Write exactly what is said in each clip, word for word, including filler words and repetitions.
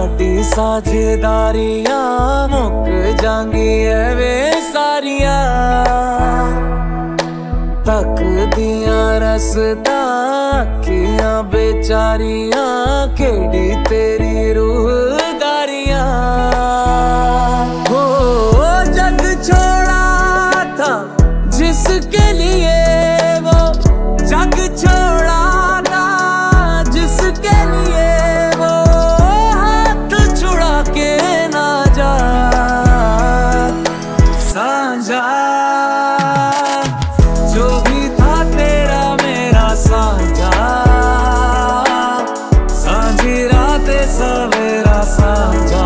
साडी साझेदारियां मुक जांगी वे सारियां। तक दियां रसता अखियां बेचारियां केड़ी तेरी रूहदारियां। हो जग छोड़ा था जिसके लिए वो जग छोड़ा था जिसके लिए वो हाथ छुड़ा के ना जा। साझा जो भी था तेरा मेरा साझा, साझी रातें सवेरा साझा।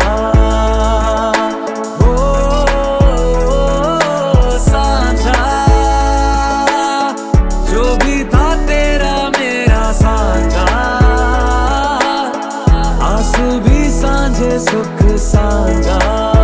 हो साझा जो भी था तेरा मेरा साझा, आंसू भी साझे सुख साझा।